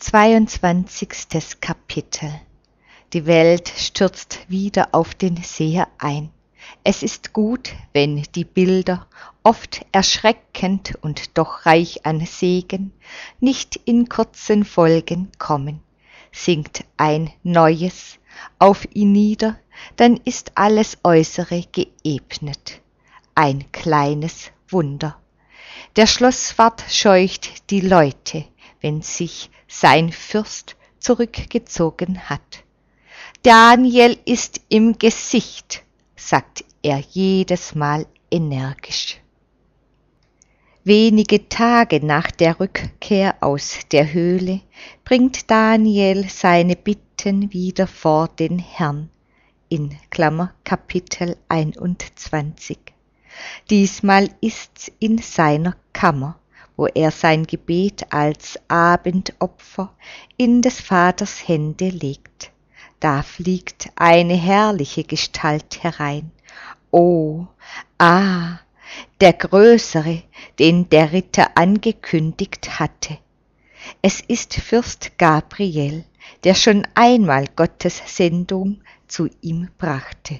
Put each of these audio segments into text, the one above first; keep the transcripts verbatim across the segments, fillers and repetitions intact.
zweiundzwanzigstes Kapitel. Die Welt stürzt wieder auf den Seher ein. Es ist gut, wenn die Bilder, oft erschreckend und doch reich an Segen, nicht in kurzen Folgen kommen. Sinkt ein neues auf ihn nieder, dann ist alles Äußere geebnet. Ein kleines Wunder. Der Schlosswart scheucht die Leute, wenn sich sein Fürst zurückgezogen hat. Daniel ist im Gesicht, sagt er jedes Mal energisch. Wenige Tage nach der Rückkehr aus der Höhle bringt Daniel seine Bitten wieder vor den Herrn, in Klammer Kapitel einundzwanzig. Diesmal ist's in seiner Kammer, wo er sein Gebet als Abendopfer in des Vaters Hände legt. Da fliegt eine herrliche Gestalt herein. Oh, ah, der Größere, den der Ritter angekündigt hatte. Es ist Fürst Gabriel, der schon einmal Gottes Sendung zu ihm brachte.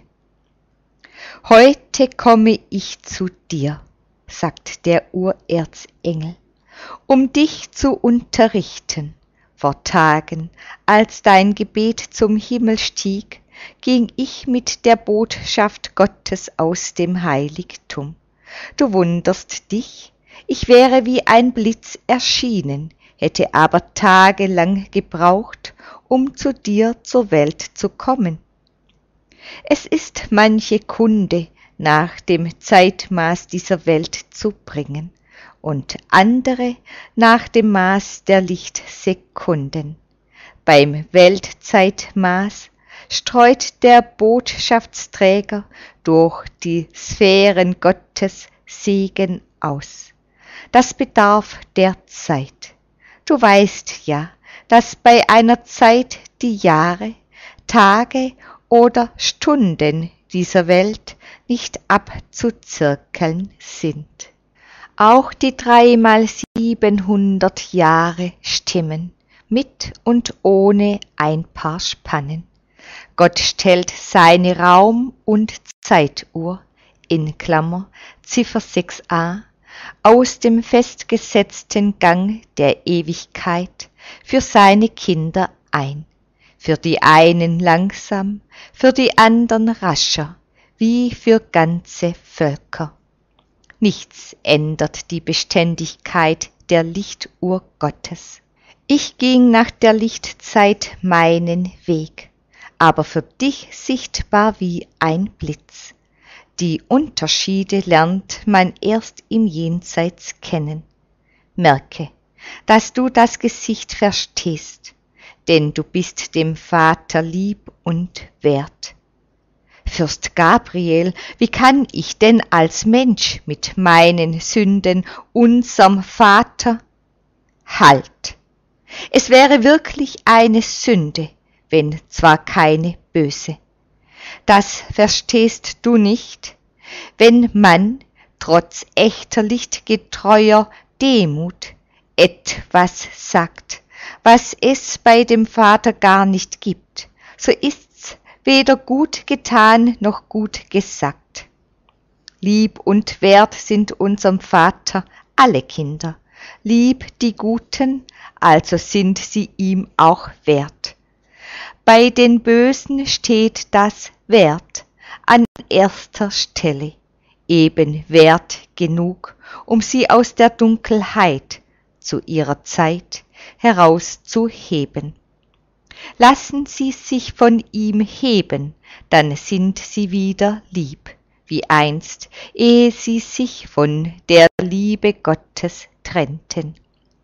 Heute komme ich zu dir, sagt der Urerzengel, um dich zu unterrichten. Vor Tagen, als dein Gebet zum Himmel stieg, ging ich mit der Botschaft Gottes aus dem Heiligtum. Du wunderst dich, ich wäre wie ein Blitz erschienen, hätte aber tagelang gebraucht, um zu dir zur Welt zu kommen. Es ist manche Kunde nach dem Zeitmaß dieser Welt zu bringen und andere nach dem Maß der Lichtsekunden. Beim Weltzeitmaß streut der Botschaftsträger durch die Sphären Gottes Segen aus. Das bedarf der Zeit. Du weißt ja, dass bei einer Zeit die Jahre, Tage oder Stunden dieser Welt nicht abzuzirkeln sind. Auch die dreimal siebenhundert Jahre stimmen, mit und ohne ein paar Spannen. Gott stellt seine Raum- und Zeituhr, in Klammer Ziffer sechs a, aus dem festgesetzten Gang der Ewigkeit für seine Kinder ein. Für die einen langsam, für die andern rascher, wie für ganze Völker. Nichts ändert die Beständigkeit der Lichtuhr Gottes. Ich ging nach der Lichtzeit meinen Weg, aber für dich sichtbar wie ein Blitz. Die Unterschiede lernt man erst im Jenseits kennen. Merke, dass du das Gesicht verstehst, denn du bist dem Vater lieb und wert. Fürst Gabriel, wie kann ich denn als Mensch mit meinen Sünden unserm Vater? Halt! Es wäre wirklich eine Sünde, wenn zwar keine böse. Das verstehst du nicht, wenn man, trotz echter lichtgetreuer Demut, etwas sagt, was es bei dem Vater gar nicht gibt, so ist's weder gut getan noch gut gesagt. Lieb und wert sind unserem Vater alle Kinder, lieb die Guten, also sind sie ihm auch wert. Bei den Bösen steht das Wert an erster Stelle, eben wert genug, um sie aus der Dunkelheit zu ihrer Zeit herauszuheben. Lassen sie sich von ihm heben, dann sind sie wieder lieb, wie einst, ehe sie sich von der Liebe Gottes trennten.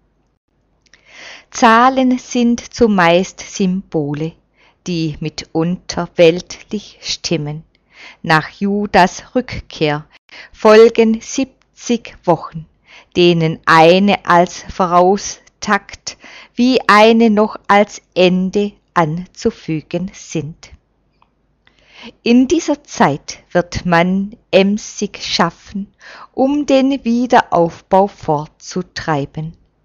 Zahlen sind zumeist Symbole, die mitunter weltlich stimmen. Nach Judas Rückkehr folgen siebzig Wochen, denen eine als Voraustakt wie eine noch als Ende anzufügen sind. In dieser Zeit wird man emsig schaffen, um den Wiederaufbau vorzutreiben.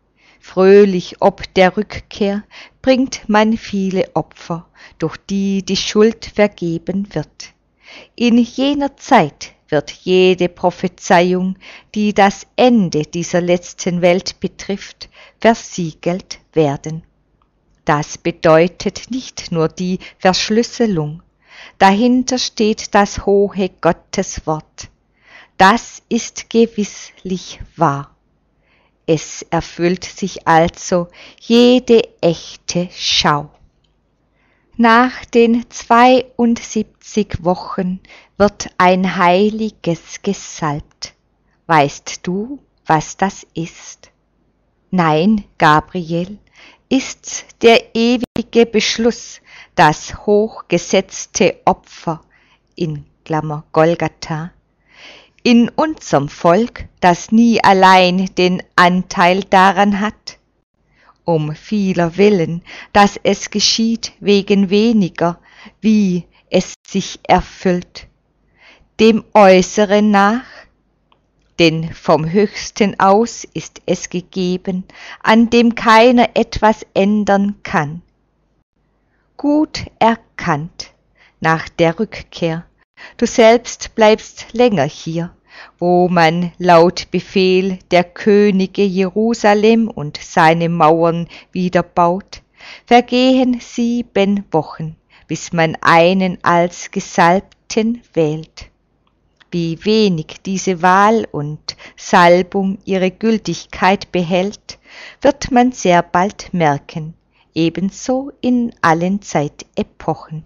Fröhlich ob der Rückkehr bringt man viele Opfer, durch die die Schuld vergeben wird. In jener Zeit wird jede Prophezeiung, die das Ende dieser letzten Welt betrifft, versiegelt werden. Das bedeutet nicht nur die Verschlüsselung, dahinter steht das hohe Gotteswort. Das ist gewisslich wahr. Es erfüllt sich also jede echte Schau. Nach den zweiundsiebzig Wochen wird ein Heiliges gesalbt. Weißt du, was das ist? Nein, Gabriel, ist's der ewige Beschluss, das hochgesetzte Opfer, in Klammer Golgatha, in unserem Volk, das nie allein den Anteil daran hat? Um vieler Willen, dass es geschieht wegen weniger, wie es sich erfüllt, dem Äußeren nach, denn vom Höchsten aus ist es gegeben, an dem keiner etwas ändern kann. Gut erkannt, nach der Rückkehr, du selbst bleibst länger hier, wo man laut Befehl der Könige Jerusalem und seine Mauern wieder baut, vergehen sieben Wochen, bis man einen als Gesalbten wählt. Wie wenig diese Wahl und Salbung ihre Gültigkeit behält, wird man sehr bald merken, ebenso in allen Zeitepochen.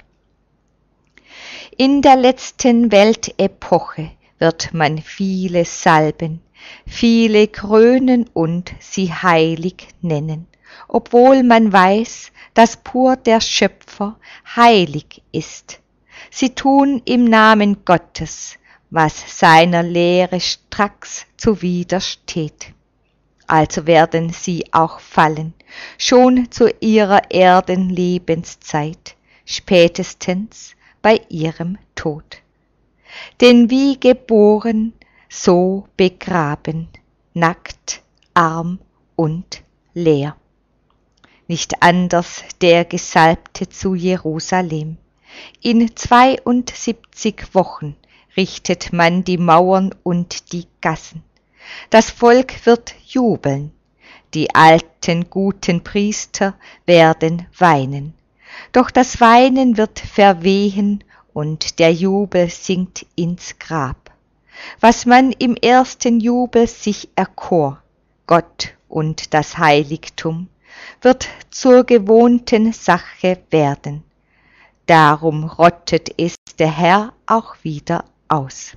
In der letzten Weltepoche wird man viele salben, viele krönen und sie heilig nennen, obwohl man weiß, dass pur der Schöpfer heilig ist. Sie tun im Namen Gottes, was seiner Lehre stracks zuwidersteht. Also werden sie auch fallen, schon zu ihrer Erdenlebenszeit, spätestens bei ihrem Tod. Denn wie geboren, so begraben, nackt, arm und leer. Nicht anders der Gesalbte zu Jerusalem. In zweiundsiebzig Wochen richtet man die Mauern und die Gassen. Das Volk wird jubeln, die alten guten Priester werden weinen. Doch das Weinen wird verwehen und der Jubel sinkt ins Grab. Was man im ersten Jubel sich erkor, Gott und das Heiligtum, wird zur gewohnten Sache werden. Darum rottet es der Herr auch wieder aus.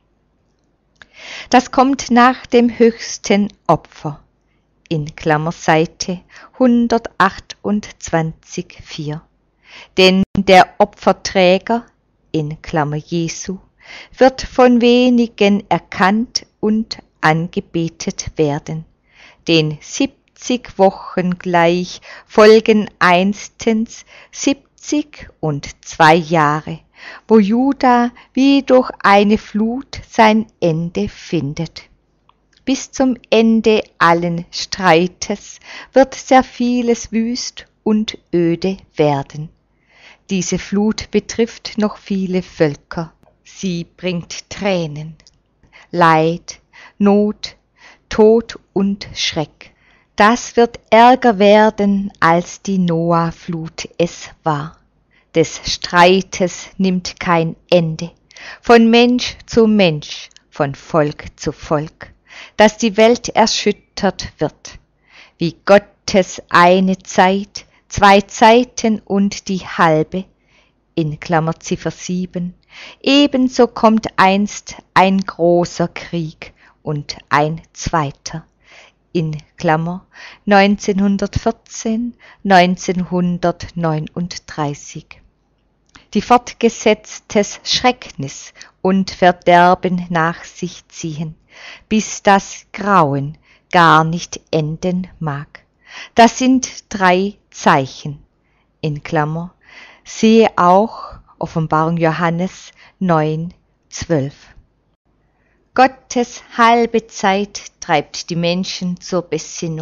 Das kommt nach dem höchsten Opfer, in Klammer Seite hundertachtundzwanzig vier. Denn der Opferträger, in Klammer Jesu, wird von wenigen erkannt und angebetet werden. Den siebzig Wochen gleich folgen einstens siebzig und zwei Jahre, wo Juda wie durch eine Flut sein Ende findet. Bis zum Ende allen Streites wird sehr vieles wüst und öde werden. Diese Flut betrifft noch viele Völker. Sie bringt Tränen, Leid, Not, Tod und Schreck. Das wird ärger werden, als die Noah-Flut es war. Des Streites nimmt kein Ende, von Mensch zu Mensch, von Volk zu Volk, dass die Welt erschüttert wird. Wie Gottes eine Zeit, zwei Zeiten und die halbe, in Klammer Ziffer sieben, ebenso kommt einst ein großer Krieg und ein zweiter, in Klammer neunzehnhundertvierzehn, neunzehnhundertneununddreißig. Die fortgesetztes Schrecknis und Verderben nach sich ziehen, bis das Grauen gar nicht enden mag. Das sind drei Zeichen, in Klammer, siehe auch Offenbarung Johannes neun, zwölf. Gottes halbe Zeit treibt die Menschen zur Besinnung,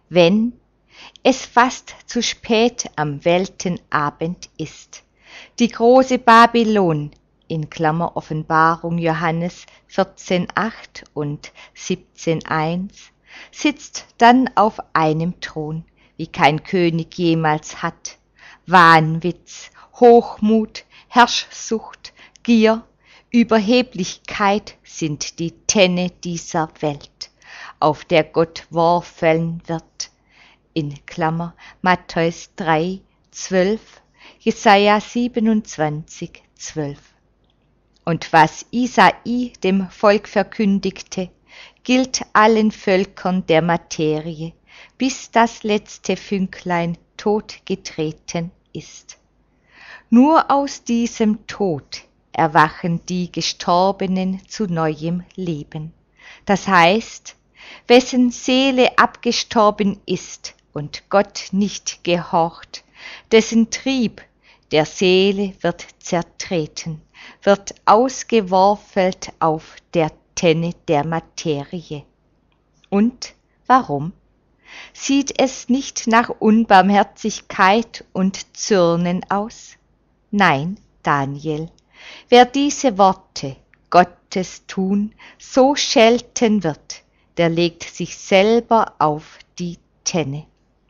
wenn es fast zu spät am Weltenabend ist. Die große Babylon, in Klammer Offenbarung Johannes vierzehn acht und siebzehn eins, sitzt dann auf einem Thron, wie kein König jemals hat. Wahnwitz, Hochmut, Herrschsucht, Gier, Überheblichkeit sind die Tenne dieser Welt, auf der Gott worfeln wird. In Klammer Matthäus drei, zwölf, Jesaja siebenundzwanzig, zwölf. Und was Isai dem Volk verkündigte, gilt allen Völkern der Materie, bis das letzte Fünklein totgetreten ist. Nur aus diesem Tod erwachen die Gestorbenen zu neuem Leben. Das heißt, wessen Seele abgestorben ist und Gott nicht gehorcht, dessen Trieb der Seele wird zertreten, wird ausgeworfelt auf der Tenne der Materie. Und warum? Sieht es nicht nach Unbarmherzigkeit und Zürnen aus? Nein, Daniel, wer diese Worte Gottes tun, so schelten wird, der legt sich selber auf die Tenne.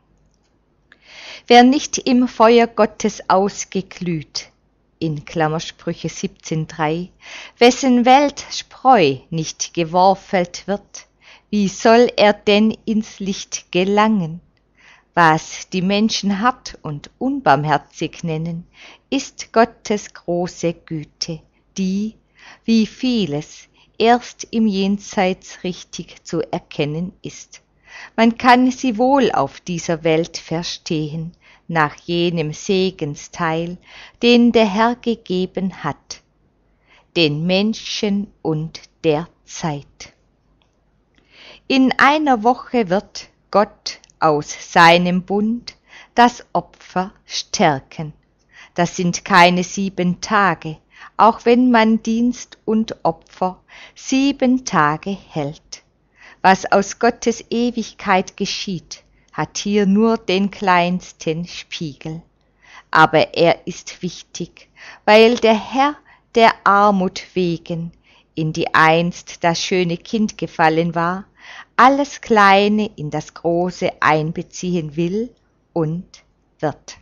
Wer nicht im Feuer Gottes ausgeglüht, in Klammer Sprüche siebzehn drei, wessen Welt Spreu nicht geworfelt wird, wie soll er denn ins Licht gelangen? Was die Menschen hart und unbarmherzig nennen, ist Gottes große Güte, die, wie vieles, erst im Jenseits richtig zu erkennen ist. Man kann sie wohl auf dieser Welt verstehen, nach jenem Segensteil, den der Herr gegeben hat, den Menschen und der Zeit. In einer Woche wird Gott aus seinem Bund das Opfer stärken. Das sind keine sieben Tage, auch wenn man Dienst und Opfer sieben Tage hält. Was aus Gottes Ewigkeit geschieht, hat hier nur den kleinsten Spiegel. Aber er ist wichtig, weil der Herr der Armut wegen, in die einst das schöne Kind gefallen war, alles Kleine in das Große einbeziehen will und wird.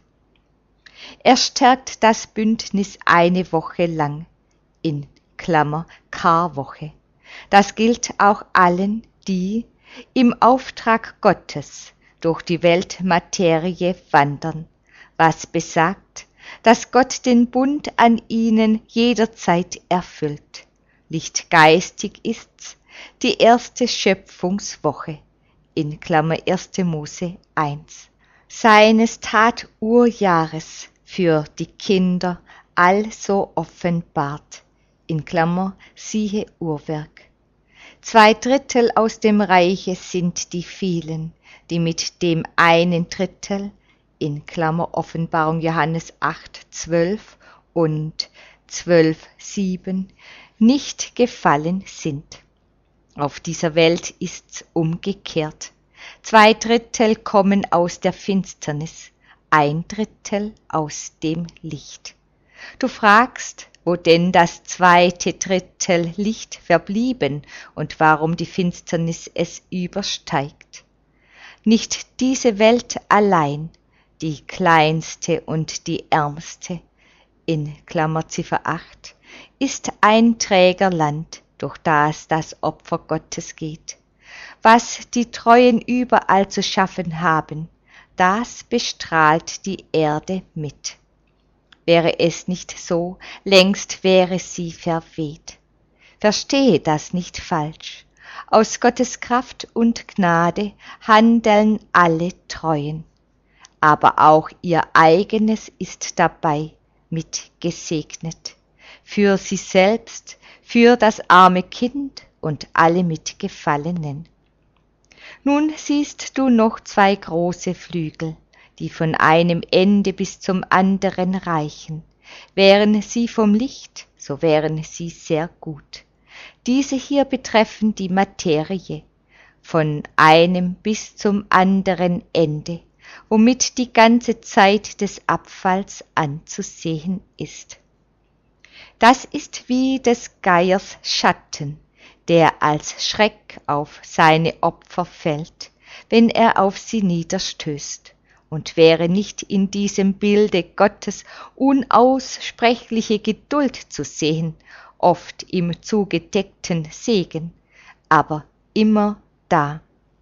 Er stärkt das Bündnis eine Woche lang, in Klammer Karwoche. Das gilt auch allen, die im Auftrag Gottes durch die Weltmaterie wandern, was besagt, dass Gott den Bund an ihnen jederzeit erfüllt. Lichtgeistig ist's die erste Schöpfungswoche, in Klammer erste Mose eins, seines Taturjahres für die Kinder also offenbart, in Klammer siehe Uhrwerk. Zwei Drittel aus dem Reiche sind die vielen, die mit dem einen Drittel, in Klammer Offenbarung Johannes acht, zwölf und zwölf, sieben, nicht gefallen sind. Auf dieser Welt ist's umgekehrt. Zwei Drittel kommen aus der Finsternis, ein Drittel aus dem Licht. Du fragst, wo denn das zweite Drittel Licht verblieben und warum die Finsternis es übersteigt. Nicht diese Welt allein, die kleinste und die ärmste, in Klammer Ziffer acht, ist ein Trägerland, durch das das Opfer Gottes geht. Was die Treuen überall zu schaffen haben, das bestrahlt die Erde mit. Wäre es nicht so, längst wäre sie verweht. Verstehe das nicht falsch. Aus Gottes Kraft und Gnade handeln alle Treuen. Aber auch ihr eigenes ist dabei mit gesegnet. Für sie selbst, für das arme Kind und alle Mitgefallenen. Nun siehst du noch zwei große Flügel, die von einem Ende bis zum anderen reichen. Wären sie vom Licht, so wären sie sehr gut. Diese hier betreffen die Materie. von einem bis zum anderen Ende, womit die ganze Zeit des Abfalls anzusehen ist. Das ist wie des Geiers Schatten, der als Schreck auf seine Opfer fällt, wenn er auf sie niederstößt. Und wäre nicht in diesem Bilde Gottes unaussprechliche Geduld zu sehen, oft im zugedeckten Segen, aber immer da.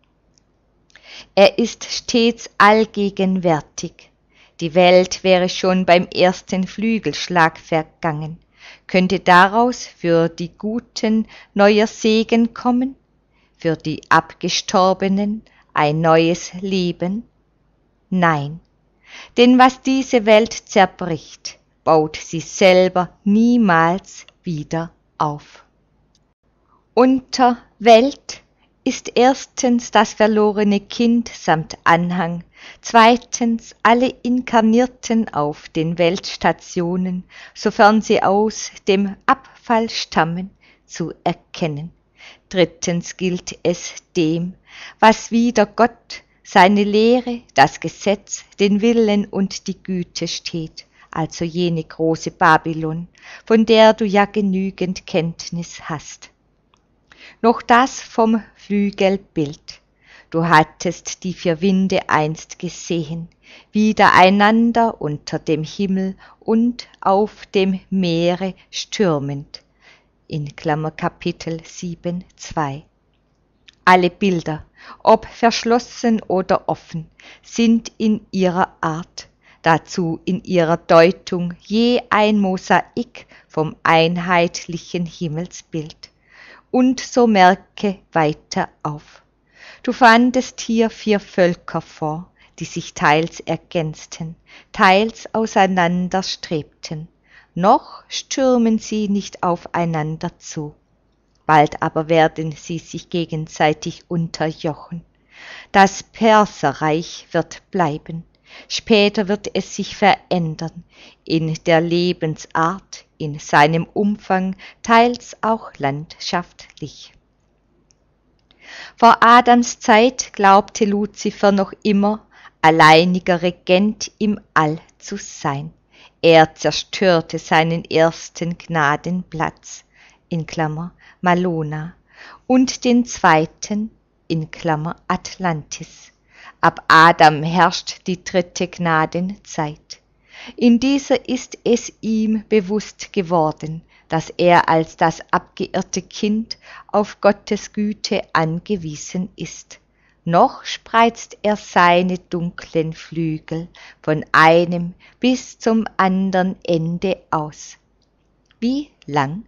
Er ist stets allgegenwärtig. Die Welt wäre schon beim ersten Flügelschlag vergangen. Könnte daraus für die Guten neuer Segen kommen? Für die Abgestorbenen ein neues Leben? Nein, denn was diese Welt zerbricht, baut sie selber niemals wieder auf. Unter Welt ist erstens das verlorene Kind samt Anhang, zweitens alle Inkarnierten auf den Weltstationen, sofern sie aus dem Abfall stammen, zu erkennen. Drittens gilt es dem, was wider Gott, seine Lehre, das Gesetz, den Willen und die Güte steht, also jene große Babylon, von der du ja genügend Kenntnis hast. Noch das vom Flügelbild. Du hattest die vier Winde einst gesehen, wider einander unter dem Himmel und auf dem Meere stürmend. In Klammer Kapitel sieben, zwei. Alle Bilder, ob verschlossen oder offen, sind in ihrer Art, dazu in ihrer Deutung je ein Mosaik vom einheitlichen Himmelsbild. Und so merke weiter auf. Du fandest hier vier Völker vor, die sich teils ergänzten, teils auseinander strebten. Noch stürmen sie nicht aufeinander zu. Bald aber werden sie sich gegenseitig unterjochen. Das Perserreich wird bleiben, später wird es sich verändern, in der Lebensart, in seinem Umfang, teils auch landschaftlich. Vor Adams Zeit glaubte Luzifer noch immer, alleiniger Regent im All zu sein. Er zerstörte seinen ersten Gnadenplatz, in Klammer Malona, und den zweiten, in Klammer Atlantis. Ab Adam herrscht die dritte Gnadenzeit. In dieser ist es ihm bewusst geworden, dass er als das abgeirrte Kind auf Gottes Güte angewiesen ist. Noch spreizt er seine dunklen Flügel von einem bis zum andern Ende aus. Wie lang?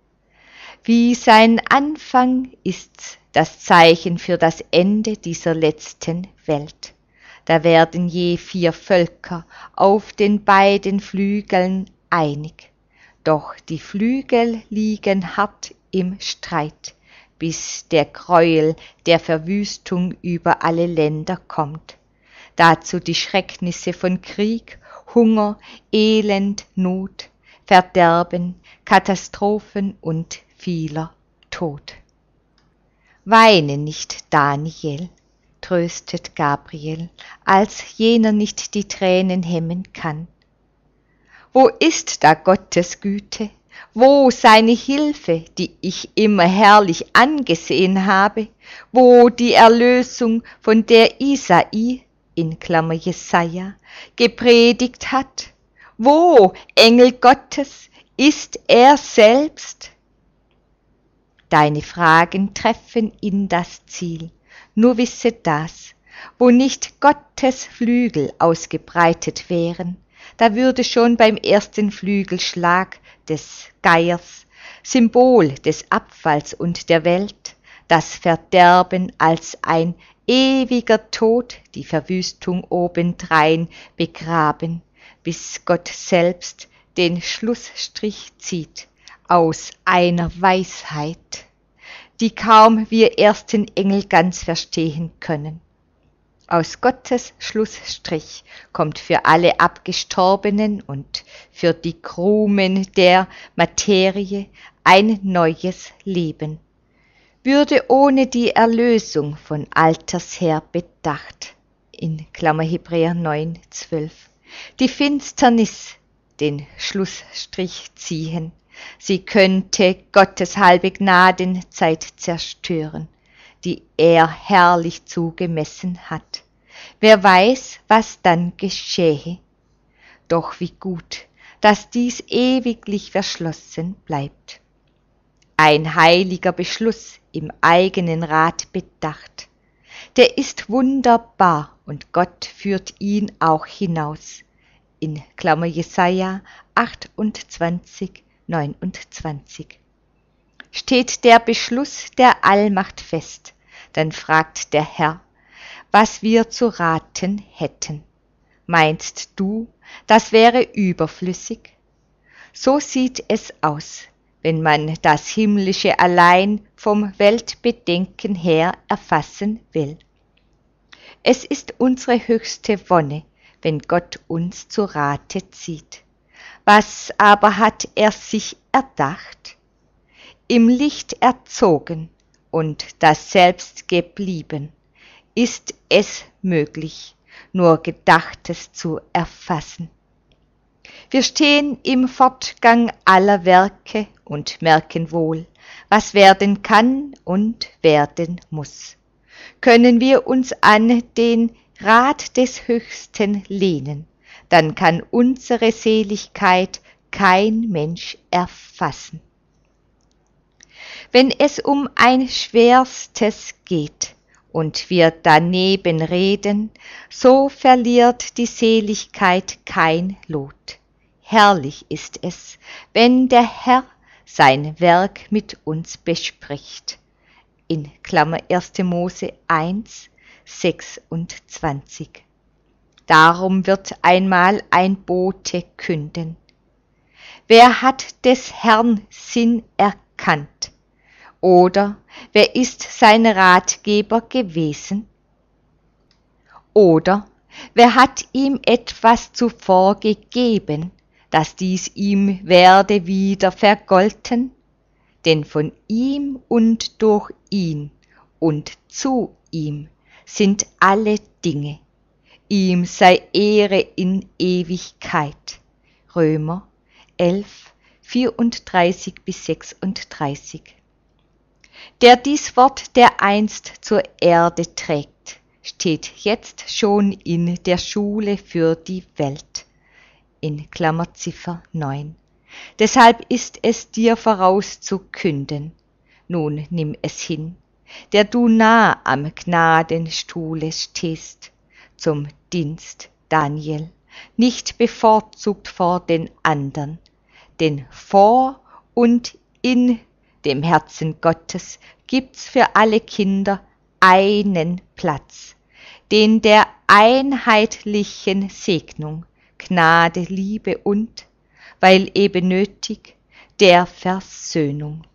Wie sein Anfang ist's das Zeichen für das Ende dieser letzten Welt. Da werden je vier Völker auf den beiden Flügeln einig. Doch die Flügel liegen hart im Streit, bis der Gräuel der Verwüstung über alle Länder kommt. Dazu die Schrecknisse von Krieg, Hunger, Elend, Not, Verderben, Katastrophen und vieler Tod. Weine nicht, Daniel, tröstet Gabriel, als jener nicht die Tränen hemmen kann. Wo ist da Gottes Güte? Wo seine Hilfe, die ich immer herrlich angesehen habe? Wo die Erlösung, von der Isai, in Klammer Jesaja, gepredigt hat? Wo, Engel Gottes, ist er selbst? Deine Fragen treffen in das Ziel. Nur wisse das, wo nicht Gottes Flügel ausgebreitet wären, da würde schon beim ersten Flügelschlag des Geiers, Symbol des Abfalls und der Welt, das Verderben als ein ewiger Tod, die Verwüstung obendrein begraben, bis Gott selbst den Schlussstrich zieht aus einer Weisheit, die kaum wir ersten Engel ganz verstehen können. Aus Gottes Schlussstrich kommt für alle Abgestorbenen und für die Krumen der Materie ein neues Leben. würde ohne die Erlösung von alters her bedacht, in Klammer Hebräer neun, zwölf, die Finsternis den Schlussstrich ziehen, sie könnte Gottes halbe Gnadenzeit zerstören, die er herrlich zugemessen hat. Wer weiß, was dann geschähe. Doch wie gut, dass dies ewiglich verschlossen bleibt. Ein heiliger Beschluss im eigenen Rat bedacht, der ist wunderbar und Gott führt ihn auch hinaus. In Klammer Jesaja achtundzwanzig, neunundzwanzig. Steht der Beschluss der Allmacht fest, dann fragt der Herr, was wir zu raten hätten. Meinst du, das wäre überflüssig? So sieht es aus, wenn man das Himmlische allein vom Weltbedenken her erfassen will. Es ist unsere höchste Wonne, wenn Gott uns zu Rate zieht. Was aber hat er sich erdacht? Im Licht erzogen und das Selbst geblieben, ist es möglich, nur Gedachtes zu erfassen. Wir stehen im Fortgang aller Werke und merken wohl, was werden kann und werden muss. Können wir uns an den Rat des Höchsten lehnen, dann kann unsere Seligkeit kein Mensch erfassen. Wenn es um ein Schwerstes geht und wir daneben reden, so verliert die Seligkeit kein Lot. Herrlich ist es, wenn der Herr sein Werk mit uns bespricht. In Klammer erster Mose eins, sechsundzwanzig. Darum wird einmal ein Bote künden. Wer hat des Herrn Sinn erkannt? Oder wer ist sein Ratgeber gewesen? Oder wer hat ihm etwas zuvor gegeben, dass dies ihm werde wieder vergolten? Denn von ihm und durch ihn und zu ihm sind alle Dinge. Ihm sei Ehre in Ewigkeit. Römer elf, vierunddreißig bis sechsunddreißig. Der dies Wort dereinst zur Erde trägt, steht jetzt schon in der Schule für die Welt. In Klammer Ziffer neun. Deshalb ist es dir vorauszukünden. Nun nimm es hin, der du nah am Gnadenstuhle stehst, zum Dienst, Daniel, nicht bevorzugt vor den andern, denn vor und in dem Herzen Gottes gibt's für alle Kinder einen Platz, den der einheitlichen Segnung, Gnade, Liebe und, weil eben nötig, der Versöhnung.